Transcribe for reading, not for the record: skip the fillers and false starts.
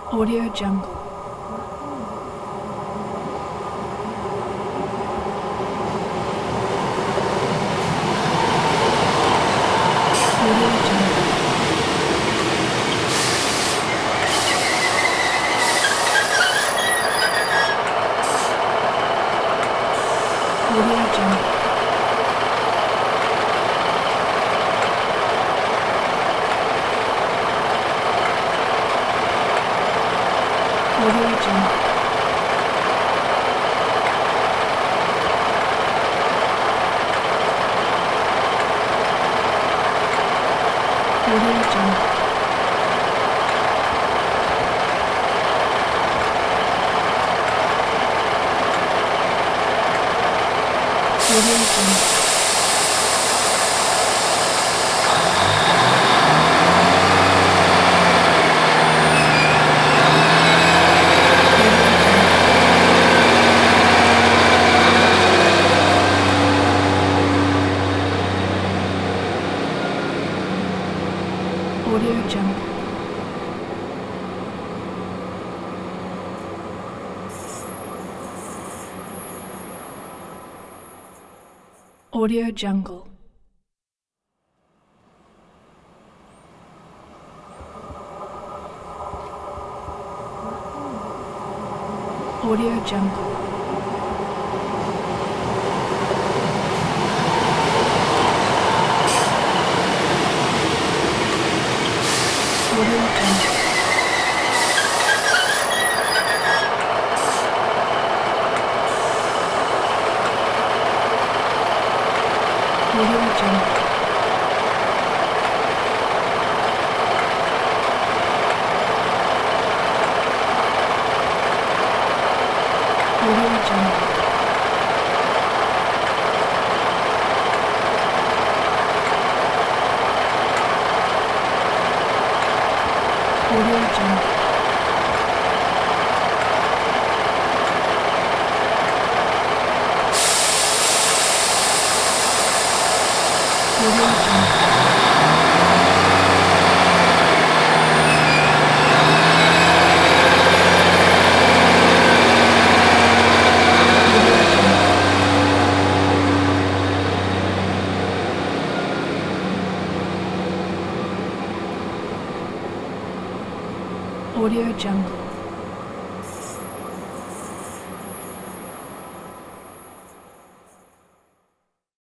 Audio Jungle. Audio Jungle. Audio Jungle. Audio Jungle. Audio Jungle. Audio Jungle. Audio Jungle. Audio Jungle. Audio Jungle. Audio Jungle. Audio Jungle. Audio Jungle. Audio Jungle. Audio Jungle. Audio Jungle.